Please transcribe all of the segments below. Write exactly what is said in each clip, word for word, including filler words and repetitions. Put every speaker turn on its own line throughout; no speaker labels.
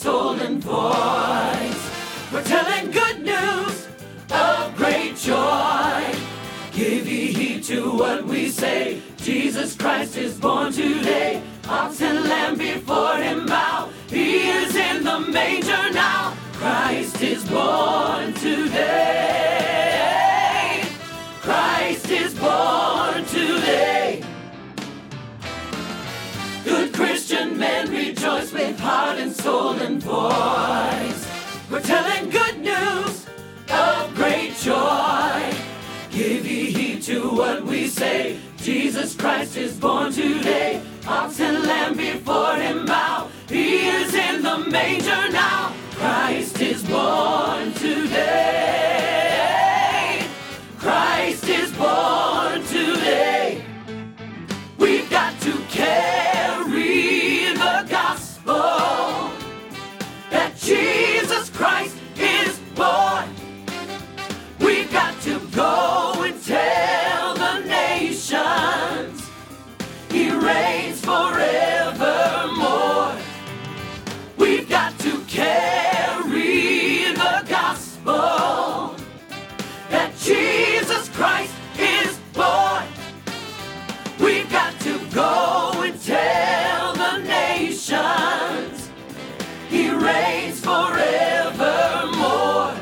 soul and voice. We're telling good news of great joy. Give ye heed to what we say. Jesus Christ is born today. Ox and lamb before him bow. He is in the manger now. Christ is born today. Christ is born today. Good Christian men rejoice with heart and soul and voice. We're telling good news of great joy. Give ye heed to what we say. Jesus Christ is born today. Ox and lamb before him bow. He is in the manger now. Christ is born today. Christ is born today. We've got to carry the gospel that Jesus Christ is born. We've got to go and tell the nations he reigns forevermore. We've got to carry the gospel that Jesus Christ is born. We've got to go and tell the nations he reigns forevermore.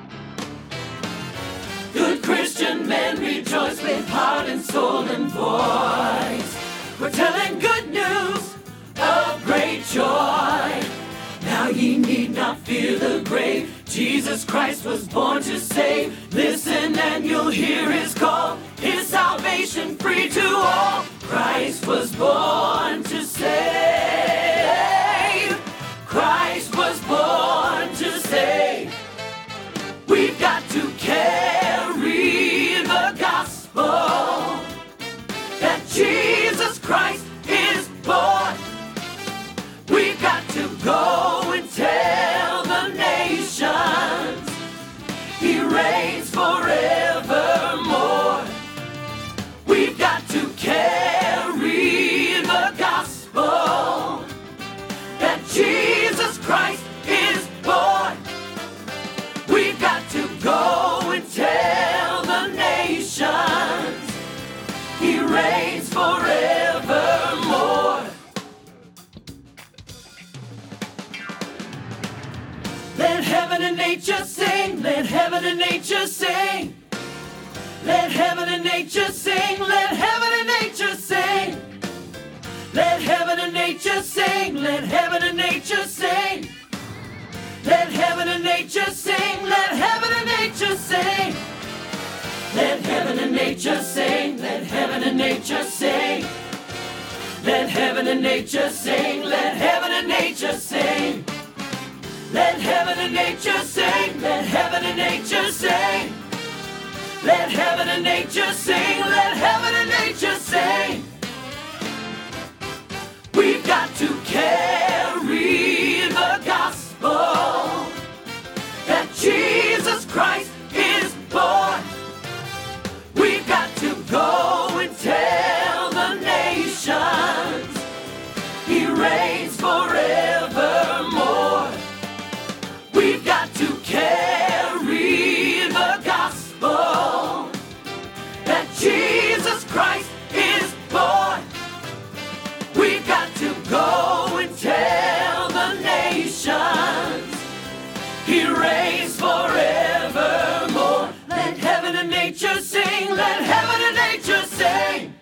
Good Christian men rejoice with heart and soul and voice. We're telling good news of great joy. Now ye need not fear the grave. Jesus Christ was born to save. Listen and you'll hear his call. His salvation free to all. Christ was born to save. Christ was born to save. We've got to carry the gospel that Jesus Christ is born. We've got to go and tell the nations he reigns forevermore. We've got to carry the gospel that Jesus Christ is born. We've got to go and tell the nations he reigns forevermore. Let heaven and nature sing, let heaven and nature sing. Let heaven and nature sing, let heaven and nature sing. Let heaven and nature sing, let heaven and nature sing. Let heaven and nature sing, let heaven and nature sing. Let heaven and nature sing, let heaven and nature sing. Let heaven and nature sing, let heaven and nature sing. Let heaven and nature sing, let heaven and nature sing. Let heaven and nature sing, let heaven and nature sing. We've got to carry the gospel that Jesus Christ is born. We've got to go and tell the nations he reigns forevermore. We've got to carry the gospel that Jesus Christ is born. We've got to go and tell the nations he reigns forevermore. Let heaven and nature sing, let heaven and nature sing.